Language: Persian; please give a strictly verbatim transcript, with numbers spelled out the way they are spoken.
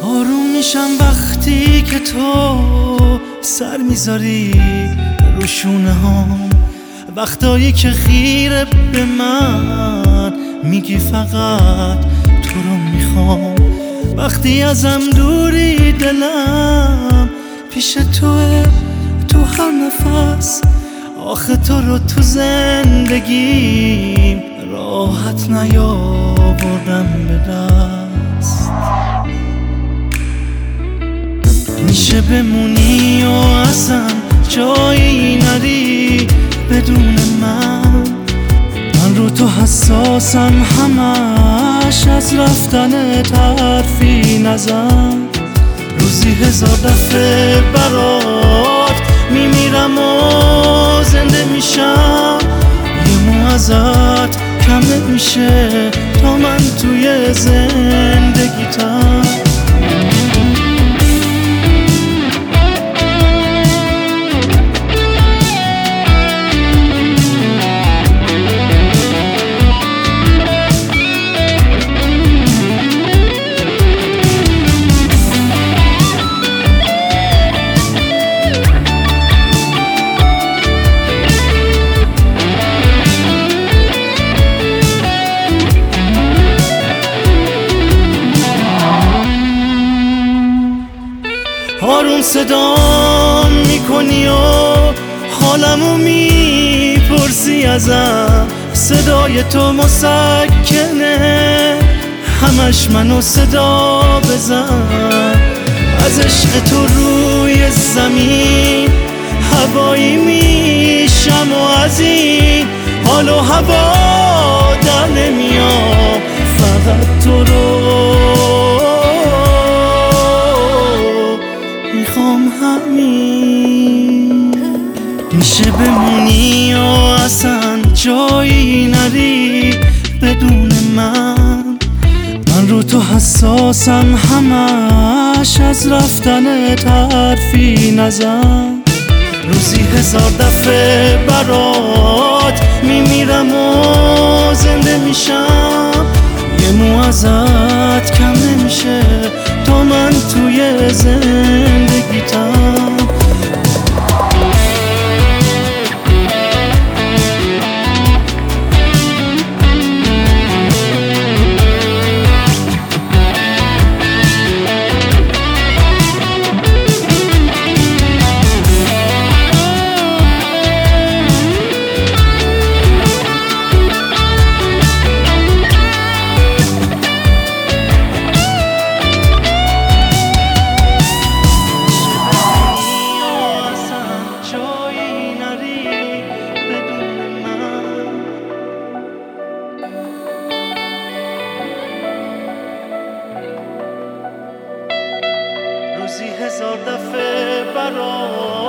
آروم میشم وقتی که تو سر میذاری رو شونه هام، وقتایی که خیره به من میگی فقط تو رو میخوام. وقتی ازم دوری دلم پیش توه، تو هر نفس آخه تو رو تو زندگیم راحت نیاوردم به دست. میشه بمونی و اصلا جایی نری بدون من، من رو تو حساسم همش از رفتن حرفی نزن. روزی هزار دفعه برات میمیرم و زنده میشم، یه مو ازت کم نمیشه تا من توی زندگیتم. آروم صدام میکنی و حالمو میپرسی ازم، صدای تو مسکنه همش منو صدا بزن. از عشق تو روی زمین هوایی میشم و از این حال و هوا در نمیام، فقط تو رو میخوام همین. میشه بمونی و اصلا جایی نری بدون من، من رو تو حساسم همش از رفتن حرفی نزن. روزی هزار دفعه برات میمیرم و زنده میشم، یه مو ازت کم نمیشه تا من توی زندگیتم. روزی هزار دفعه برات